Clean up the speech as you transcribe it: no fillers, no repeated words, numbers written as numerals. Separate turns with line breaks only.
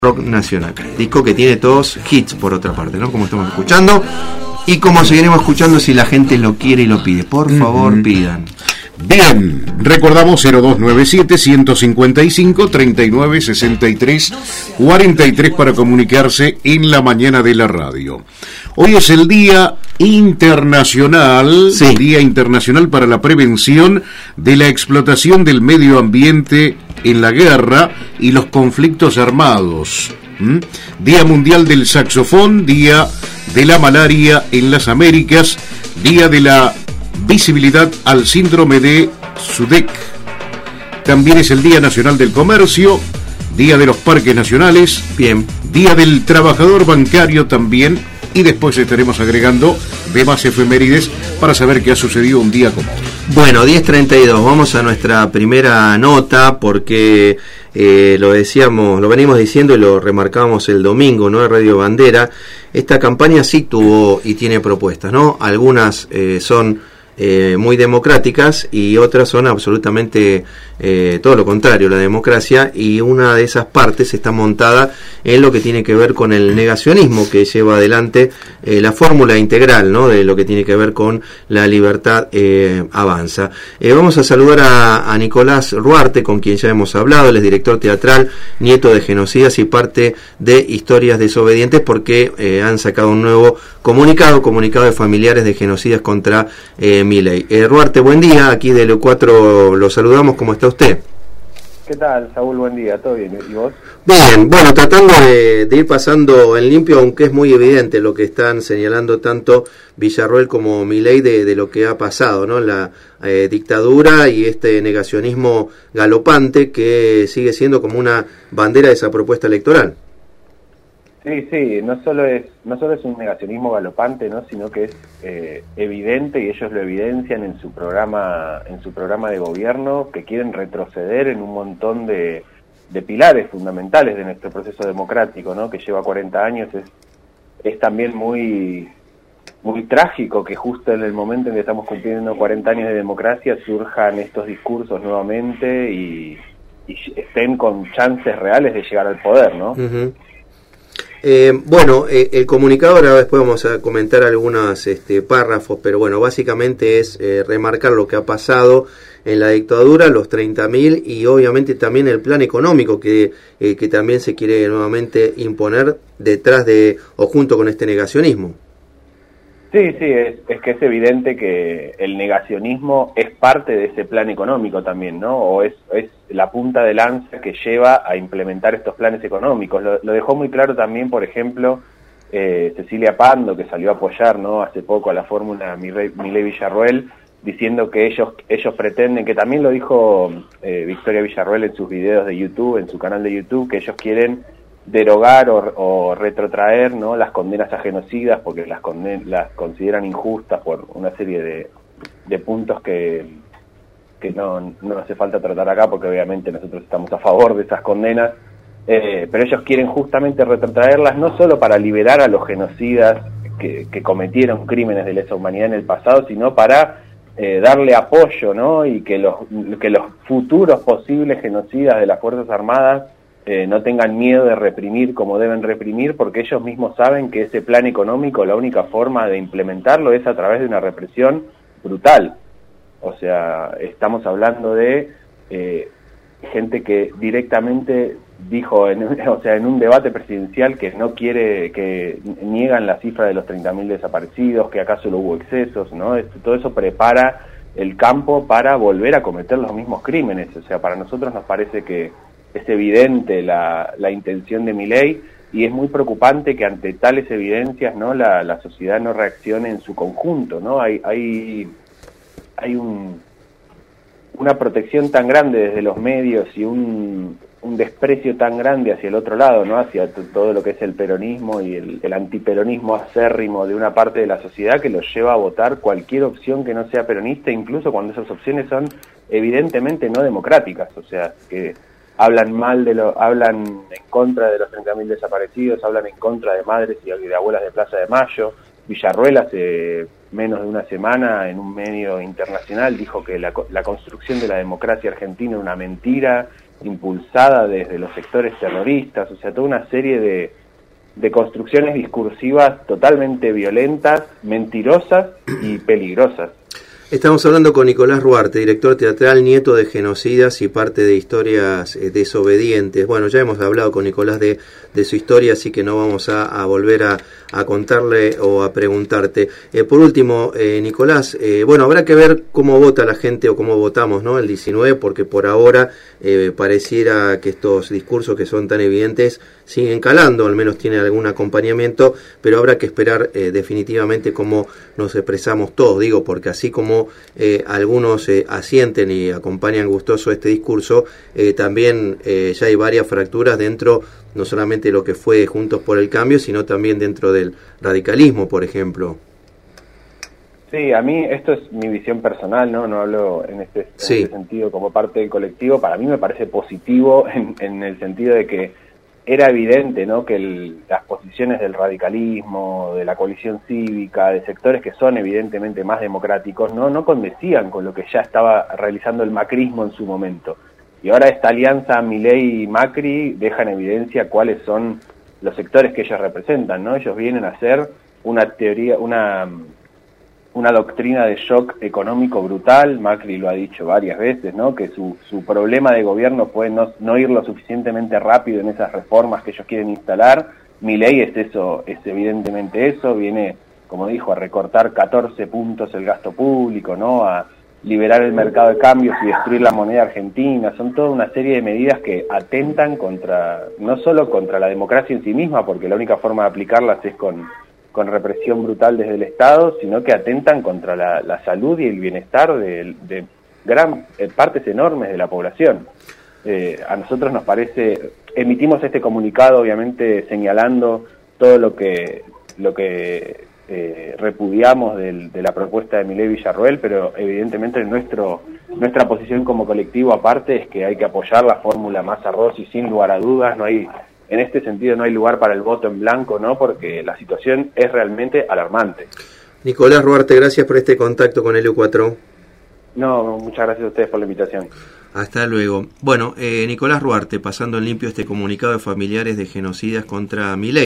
rock nacional. Disco que tiene todos hits, por otra parte, ¿no? Como estamos escuchando. Y como seguiremos escuchando si la gente lo quiere y lo pide. Por favor, pidan.
Bien, recordamos 0297-155-3963-43 para comunicarse en la mañana de la radio. Hoy es el Día Internacional, Día Internacional para la Prevención de la Explotación del Medio Ambiente en la Guerra y los Conflictos Armados. Día Mundial del Saxofón, Día de la Malaria en las Américas, Día de la Visibilidad al Síndrome de SUDEC. También es el Día Nacional del Comercio, Día de los Parques Nacionales, Día del Trabajador Bancario también, y después estaremos agregando demás efemérides para saber qué ha sucedido un día como hoy.
Bueno, 10:32, vamos a nuestra primera nota porque lo decíamos, lo venimos diciendo y lo remarcábamos el domingo, ¿no? De Radio Bandera. Esta campaña sí tuvo y tiene propuestas, ¿no? Algunas son muy democráticas y otras son absolutamente todo lo contrario, la democracia, y una de esas partes está montada en lo que tiene que ver con el negacionismo que lleva adelante la fórmula integral, ¿no? De lo que tiene que ver con la libertad avanza. Vamos a saludar a Nicolás Ruarte, con quien ya hemos hablado. Él es director teatral, nieto de genocidas y parte de Historias Desobedientes, porque han sacado un nuevo comunicado de familiares de genocidas contra Milei. Ruarte, buen día, aquí de Lo4 lo saludamos. ¿Cómo está usted?
¿Qué tal, Saúl? Buen día, ¿todo bien? ¿Y vos?
Bien, bueno, tratando de ir pasando en limpio, aunque es muy evidente lo que están señalando tanto Villarroel como Milei de lo que ha pasado, ¿no? La dictadura y este negacionismo galopante que sigue siendo como una bandera de esa propuesta electoral.
Sí, no solo es un negacionismo galopante, ¿no? Sino que es evidente, y ellos lo evidencian en su programa de gobierno, que quieren retroceder en un montón de pilares fundamentales de nuestro proceso democrático, ¿no? Que lleva 40 años. Es también muy trágico que justo en el momento en que estamos cumpliendo 40 años de democracia surjan estos discursos nuevamente y estén con chances reales de llegar al poder, ¿no?
Uh-huh. Bueno, el comunicado, ahora después vamos a comentar algunos párrafos, pero bueno, básicamente es remarcar lo que ha pasado en la dictadura, los 30.000, y obviamente también el plan económico que también se quiere nuevamente imponer detrás de o junto con este negacionismo.
Sí, es que es evidente que el negacionismo es parte de ese plan económico también, ¿no? O es la punta de lanza que lleva a implementar estos planes económicos. Lo dejó muy claro también, por ejemplo, Cecilia Pando, que salió a apoyar, ¿no? Hace poco a la fórmula Milei Villarroel, diciendo que ellos pretenden, que también lo dijo Victoria Villarroel en sus videos de YouTube, en su canal de YouTube, que ellos quieren derogar o retrotraer, ¿no? Las condenas a genocidas, porque las consideran injustas por una serie de puntos que no hace falta tratar acá, porque obviamente nosotros estamos a favor de esas condenas, pero ellos quieren justamente retrotraerlas no solo para liberar a los genocidas que cometieron crímenes de lesa humanidad en el pasado, sino para darle apoyo, ¿no? Y que los futuros posibles genocidas de las Fuerzas Armadas no tengan miedo de reprimir como deben reprimir, porque ellos mismos saben que ese plan económico, la única forma de implementarlo es a través de una represión brutal. O sea, estamos hablando de gente que directamente dijo en un debate presidencial que no quiere, que niegan la cifra de los 30.000 desaparecidos, que acá solo hubo excesos, ¿no? Todo eso prepara el campo para volver a cometer los mismos crímenes. O sea, para nosotros nos parece que es evidente la intención de Milei, y es muy preocupante que ante tales evidencias, ¿no? La sociedad no reaccione en su conjunto, ¿no? Hay una protección tan grande desde los medios y un desprecio tan grande hacia el otro lado, ¿no? Hacia todo lo que es el peronismo y el antiperonismo acérrimo de una parte de la sociedad, que los lleva a votar cualquier opción que no sea peronista, incluso cuando esas opciones son evidentemente no democráticas. O sea, que hablan en contra de los 30.000 desaparecidos, hablan en contra de madres y de abuelas de Plaza de Mayo. Villarroel hace menos de una semana en un medio internacional dijo que la construcción de la democracia argentina era una mentira, impulsada desde los sectores terroristas, o sea, toda una serie de construcciones discursivas totalmente violentas, mentirosas y peligrosas.
Estamos hablando con Nicolás Ruarte, director teatral, nieto de genocidas y parte de Historias Desobedientes. Bueno, ya hemos hablado con Nicolás de su historia, así que no vamos a volver a contarle o a preguntarte. Por último, Nicolás, bueno, habrá que ver cómo vota la gente o cómo votamos, ¿no? El 19, porque por ahora pareciera que estos discursos que son tan evidentes siguen calando, al menos tiene algún acompañamiento, pero habrá que esperar definitivamente cómo nos expresamos todos, digo, porque así como algunos asienten y acompañan gustoso este discurso, también ya hay varias fracturas dentro, no solamente de lo que fue Juntos por el Cambio, sino también dentro del radicalismo, por ejemplo.
Sí, a mí esto es mi visión personal, no hablo en este sentido como parte del colectivo. Para mí me parece positivo en el sentido de que era evidente, ¿no?, que las posiciones del radicalismo, de la coalición cívica, de sectores que son evidentemente más democráticos, no condecían con lo que ya estaba realizando el macrismo en su momento. Y ahora esta alianza Milei y Macri deja en evidencia cuáles son los sectores que ellos representan, ¿no? Ellos vienen a hacer una teoría, una doctrina de shock económico brutal. Macri lo ha dicho varias veces, ¿no?, que su problema de gobierno fue no ir lo suficientemente rápido en esas reformas que ellos quieren instalar. Milei es evidentemente eso, viene, como dijo, a recortar 14 puntos el gasto público, ¿no?, a liberar el mercado de cambios y destruir la moneda argentina. Son toda una serie de medidas que atentan no solo contra la democracia en sí misma, porque la única forma de aplicarlas es con represión brutal desde el Estado, sino que atentan contra la salud y el bienestar de gran partes enormes de la población. A nosotros nos parece, emitimos este comunicado obviamente señalando todo lo que repudiamos de la propuesta de Milei Villarroel, pero evidentemente nuestra posición como colectivo aparte es que hay que apoyar la fórmula Massa Rossi sin lugar a dudas. En este sentido no hay lugar para el voto en blanco, ¿no?, porque la situación es realmente alarmante.
Nicolás Ruarte, gracias por este contacto con Helio 4.
No, muchas gracias a ustedes por la invitación.
Hasta luego. Bueno, Nicolás Ruarte, pasando en limpio este comunicado de familiares de genocidas contra Milei.